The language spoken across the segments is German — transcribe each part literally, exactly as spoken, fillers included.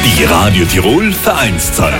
Die Radio Tirol Vereinszeit.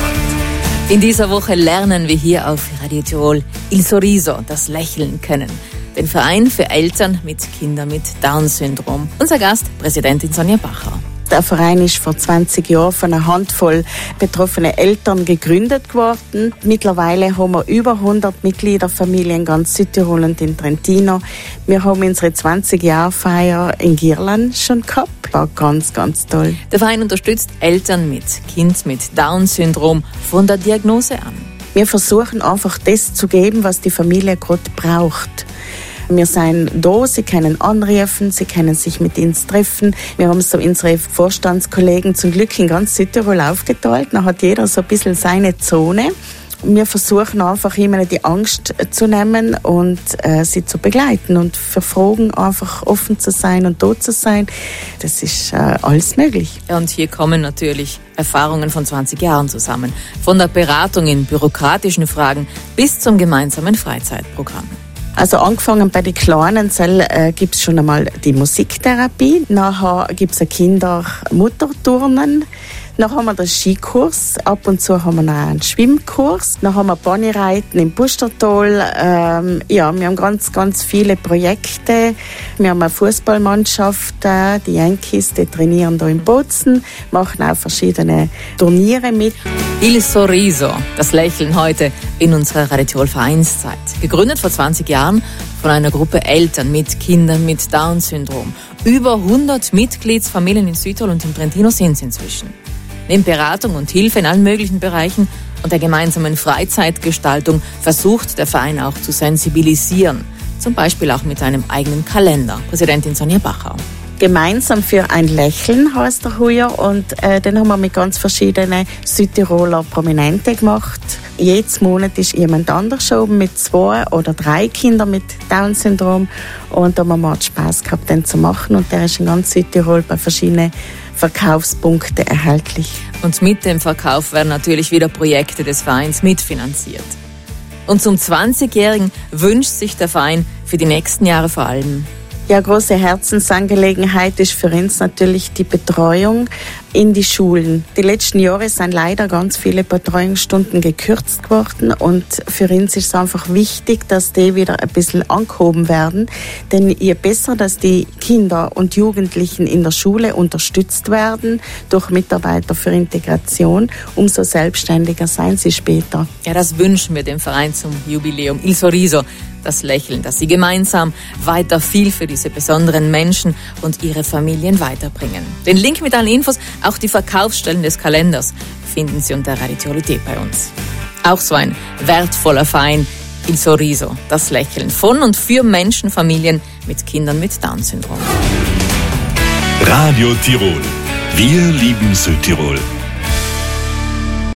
In dieser Woche lernen wir hier auf Radio Tirol Il Sorriso, das Lächeln kennen. Den Verein für Eltern mit Kindern mit Down-Syndrom. Unser Gast, Präsidentin Sonja Bacher. Der Verein ist vor zwanzig Jahren von einer Handvoll betroffene Eltern gegründet worden. Mittlerweile haben wir über hundert Mitgliederfamilien in ganz Südtirol und in Trentino. Wir haben unsere zwanzig-Jahr-Feier in Girland schon gehabt. War ganz, ganz toll. Der Verein unterstützt Eltern mit Kind mit Down-Syndrom von der Diagnose an. Wir versuchen einfach das zu geben, was die Familie gerade braucht. Wir sind da, sie können anrufen, sie können sich mit uns treffen. Wir haben so unsere Vorstandskollegen zum Glück in ganz Südtirol aufgeteilt. Dann hat jeder so ein bisschen seine Zone. Wir versuchen einfach immer die Angst zu nehmen und äh, sie zu begleiten und für Fragen einfach offen zu sein und da zu sein. Das ist äh, alles möglich. Und hier kommen natürlich Erfahrungen von zwanzig Jahren zusammen. Von der Beratung in bürokratischen Fragen bis zum gemeinsamen Freizeitprogramm. Also angefangen bei den Kleinen äh, gibt es schon einmal die Musiktherapie. Nachher gibt es Kinder-Mutterturnen. Dann haben wir den Skikurs. Ab und zu haben wir noch einen Schwimmkurs. Dann haben wir Ponyreiten im Pustertal. Ähm, ja, wir haben ganz, ganz viele Projekte. Wir haben eine Fußballmannschaft, äh, die Yankees, die trainieren da in Bozen, machen auch verschiedene Turniere mit. Il Sorriso, das Lächeln heute in unserer Radio Tirol Vereinszeit. Gegründet vor zwanzig Jahren von einer Gruppe Eltern mit Kindern mit Down-Syndrom. Über hundert Mitgliedsfamilien in Südtirol und im Trentino sind es inzwischen. Neben Beratung und Hilfe in allen möglichen Bereichen und der gemeinsamen Freizeitgestaltung versucht der Verein auch zu sensibilisieren. Zum Beispiel auch mit einem eigenen Kalender. Präsidentin Sonja Bacher. Gemeinsam für ein Lächeln heißt der heuer und äh, den haben wir mit ganz verschiedenen Südtiroler Prominente gemacht. Jedes Monat ist jemand anders oben mit zwei oder drei Kindern mit Down-Syndrom und da haben wir Spaß gehabt, den zu machen und der ist in ganz Südtirol bei verschiedenen Verkaufspunkten erhältlich. Und mit dem Verkauf werden natürlich wieder Projekte des Vereins mitfinanziert. Und zum zwanzigjährigen wünscht sich der Verein für die nächsten Jahre vor allem: Ja, große Herzensangelegenheit ist für uns natürlich die Betreuung in die Schulen. Die letzten Jahre sind leider ganz viele Betreuungsstunden gekürzt worden und für uns ist es einfach wichtig, dass die wieder ein bisschen angehoben werden. Denn je besser, dass die Kinder und Jugendlichen in der Schule unterstützt werden durch Mitarbeiter für Integration, umso selbstständiger seien sie später. Ja, das wünschen wir dem Verein zum Jubiläum Il Sorriso. Das Lächeln, dass sie gemeinsam weiter viel für diese besonderen Menschen und ihre Familien weiterbringen. Den Link mit allen Infos, auch die Verkaufsstellen des Kalenders, finden Sie unter Radiotivol bei uns. Auch so ein wertvoller Verein, Il Sorriso, das Lächeln von und für Menschen, Familien mit Kindern mit Down-Syndrom. Radio Tirol. Wir lieben Südtirol.